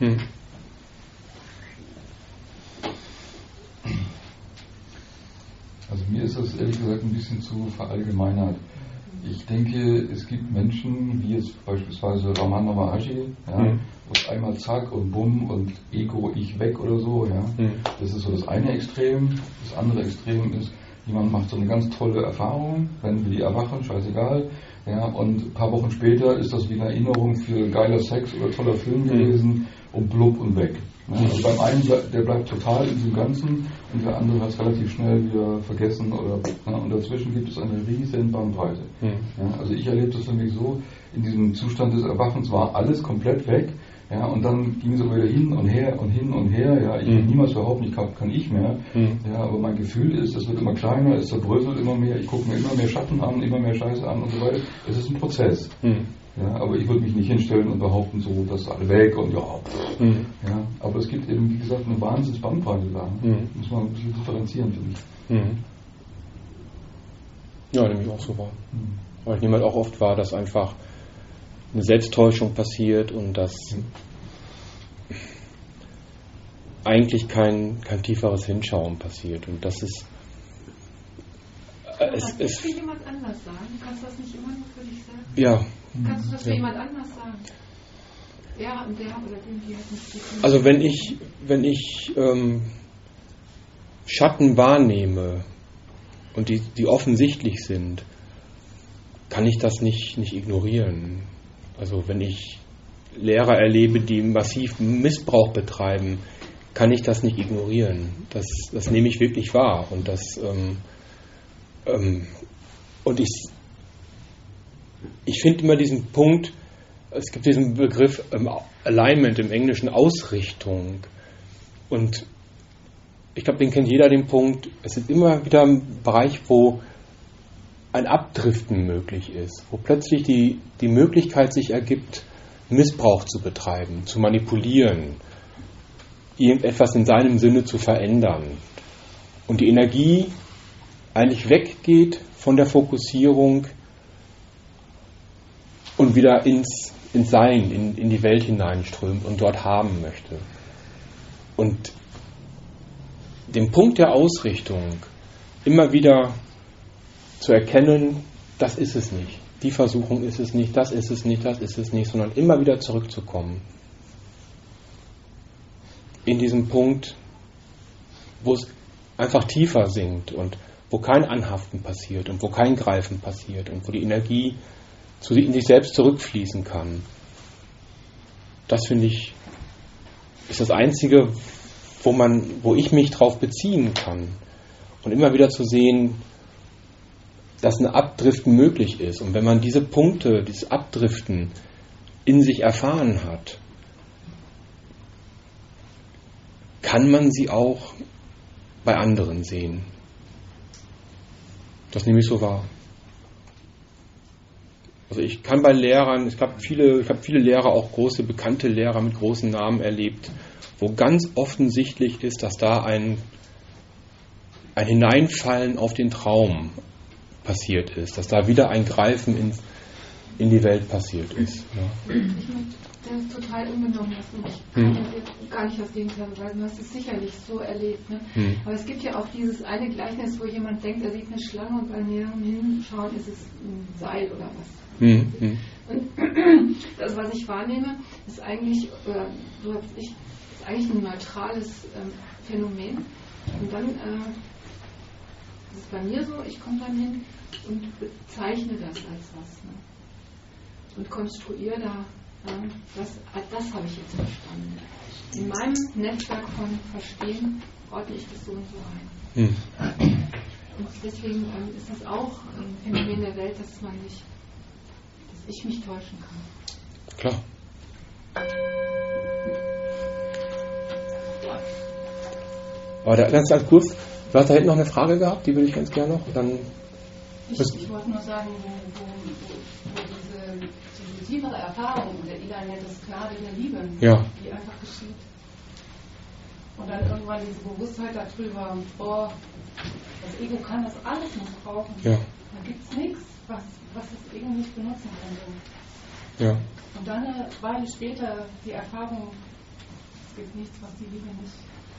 Also mir ist das ehrlich gesagt ein bisschen zu verallgemeinert. Ich denke, es gibt Menschen, wie jetzt beispielsweise Ramana Maharshi, wo einmal zack und bumm und Ego, ich weg oder so. Ja. Das ist so das eine Extrem. Das andere Extrem ist, jemand macht so eine ganz tolle Erfahrung, wenn wir die erwachen, scheißegal. Ja, und ein paar Wochen später ist das wie eine Erinnerung für geiler Sex oder toller Film gewesen und blub und weg. Ja, also beim einen, der bleibt total in diesem Ganzen und der andere hat es relativ schnell wieder vergessen und dazwischen gibt es eine riesen Bandbreite. Ja, also ich erlebe das nämlich so, in diesem Zustand des Erwachens war alles komplett weg. Ja, und dann ging es aber wieder hin und her und hin und her. Ja, ich will niemals behaupten, ich kann ich mehr. Ja, aber mein Gefühl ist, es wird immer kleiner, es zerbröselt immer mehr, ich gucke mir immer mehr Schatten an, immer mehr Scheiße an und so weiter. Es ist ein Prozess. Ja, aber ich würde mich nicht hinstellen und behaupten, so, das ist alle weg und ja. Ja, aber es gibt eben, wie gesagt, eine Wahnsinns-Bandbreite da. Muss man ein bisschen differenzieren, finde ich. Ja, nämlich auch so wahr. Weil ich nehme halt auch oft wahr, dass einfach eine Selbsttäuschung passiert und dass eigentlich kein tieferes Hinschauen passiert. Und das ist. Kannst du das für jemand anders sagen? Kannst du das nicht immer nur für dich sagen? Ja. Kannst du das für jemand anders sagen? Ja, und der oder dem, die hat nicht die. Also wenn ich Schatten wahrnehme und die offensichtlich sind, kann ich das nicht ignorieren. Also wenn ich Lehrer erlebe, die massiv Missbrauch betreiben, kann ich das nicht ignorieren. Das nehme ich wirklich wahr. Und und ich finde immer diesen Punkt, es gibt diesen Begriff Alignment im Englischen, Ausrichtung. Und ich glaube, den kennt jeder, den Punkt, es ist immer wieder ein Bereich, wo ein Abdriften möglich ist, wo plötzlich die Möglichkeit sich ergibt, Missbrauch zu betreiben, zu manipulieren, irgendetwas in seinem Sinne zu verändern. Und die Energie eigentlich weggeht von der Fokussierung und wieder ins Sein, in die Welt hineinströmt und dort haben möchte. Und den Punkt der Ausrichtung immer wieder zu erkennen, das ist es nicht. Die Versuchung ist es nicht, das ist es nicht, das ist es nicht, sondern immer wieder zurückzukommen. In diesem Punkt, wo es einfach tiefer sinkt und wo kein Anhaften passiert und wo kein Greifen passiert und wo die Energie in sich selbst zurückfließen kann. Das finde ich, ist das Einzige, wo ich mich drauf beziehen kann. Und immer wieder zu sehen, dass ein Abdriften möglich ist. Und wenn man diese Punkte, dieses Abdriften in sich erfahren hat, kann man sie auch bei anderen sehen. Das nehme ich so wahr. Also ich kann bei Lehrern, ich habe viele Lehrer, auch große, bekannte Lehrer mit großen Namen erlebt, wo ganz offensichtlich ist, dass da ein Hineinfallen auf den Traum passiert ist, dass da wieder ein Greifen in die Welt passiert ist. Ja. Das ist total unbenommen, dass ich kann gar nicht das Gegenteil beweisen, du hast es sicherlich so erlebt. Ne? Aber es gibt ja auch dieses eine Gleichnis, wo jemand denkt, er sieht eine Schlange und bei näherem Hinschauen ist es ein Seil oder was. Und das, was ich wahrnehme, ist eigentlich, ist eigentlich ein neutrales Phänomen. Und dann ist es bei mir so, ich komme dann hin und bezeichne das als was. Ne? Und konstruiere da, das habe ich jetzt verstanden. In meinem Netzwerk von Verstehen ordne ich das so und so ein. Und deswegen ist das auch ein Phänomen der Welt, dass ich mich täuschen kann. Klar. Aber ganz kurz, du hast da hinten noch eine Frage gehabt, die würde ich ganz gerne noch. Dann ich wollte nur sagen, wo diese tiefere Erfahrung, der Ilan nennt es klar, der Liebe, die einfach geschieht. Und dann irgendwann diese Bewusstheit darüber, das Ego kann das alles nicht brauchen. Ja. Da gibt es nichts, was das Ego nicht benutzen kann. Ja. Und dann eine Weile später die Erfahrung, es gibt nichts, was die Liebe nicht.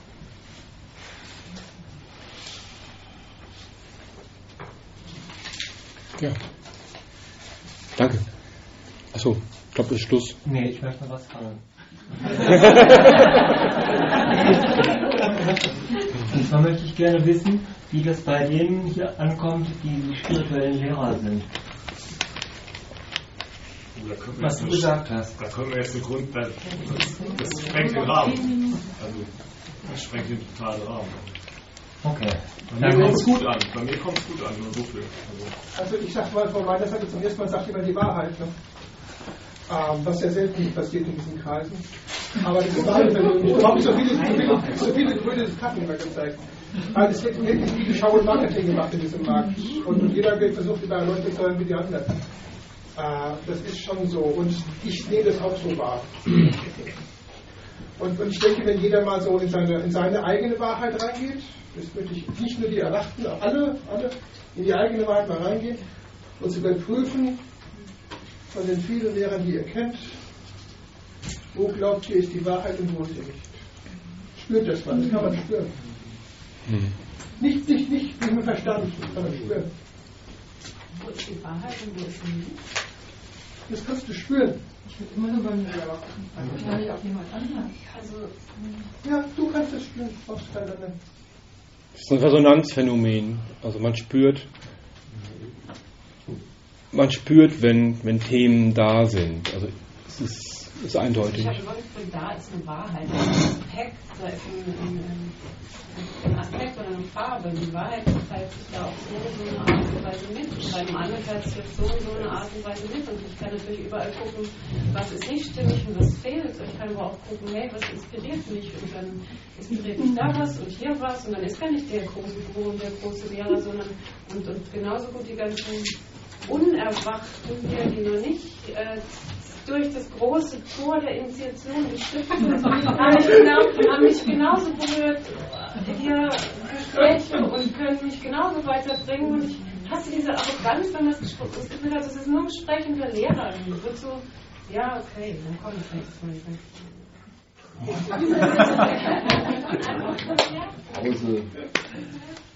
Ja. Danke. Achso, ich glaube, das ist Schluss. Nee, ich möchte noch was fragen. Und zwar möchte ich gerne wissen, wie das bei denen hier ankommt, die spirituellen Lehrer sind. Was du gesagt hast. Da können wir jetzt den Grund, das sprengt den Rahmen. Also, das sprengt den totalen Rahmen. Okay. Bei mir kommt es gut an. Nur so viel. Also ich sag mal von meiner Seite zum ersten Mal, sagt jemand die Wahrheit. Ne? Was ja selten passiert in diesen Kreisen. Aber diese Wahrheit, ich habe so viele grüne Karten immer gezeigt. Weil es wird wirklich viele Schau- und Marketing gemacht in diesem Markt. Und jeder versucht über Leute zu sein wie die anderen. Das ist schon so. Und ich nehme das auch so wahr. Und ich denke, wenn jeder mal so in seine eigene Wahrheit reingeht, das würde ich nicht nur die Erwachten, auch alle in die eigene Wahrheit mal reingehen und zu überprüfen von den vielen Lehrern, die ihr kennt, wo glaubt ihr ist die Wahrheit und wo ist sie nicht. Spürt das mal, das kann man spüren. Nicht mit dem Verstand, das kann man spüren. Wo ist die Wahrheit und wo ist sie nicht? Das kannst du spüren. Ich würde immer nur bei mir selber gucken. Also kann ich auch jemand anderen. Ja, du kannst das spüren, brauchst keinen anderen. Das ist ein Resonanzphänomen. Also man spürt, wenn Themen da sind. Also es ist eindeutig. Ich habe wirklich, da ist eine Wahrheit, da ist ein Aspekt, da ist ein Aspekt oder eine Farbe. Die Wahrheit teilt sich ja auf so eine Art und Weise mit. Und bei einem anderen teilt sich jetzt so eine Art und Weise mit. Und ich kann natürlich überall gucken, was ist nicht stimmig und was fehlt. Ich kann aber auch gucken, hey, was inspiriert mich? Und dann inspiriert mich da was und hier was. Und dann ist gar nicht der große Guru und der große Lehrer, sondern und genauso gut die ganzen Unerwachten hier, die noch nicht durch das große Tor der Initiation geschlüpft sind, haben mich genauso berührt, hier Gespräche und können mich genauso weiterbringen. Und ich hasse diese Arroganz, wenn das Gefühl hat, es ist nur ein Gespräch unter Lehrern. Wird so, ja, okay, dann komm ich nächstes Mal. Pause.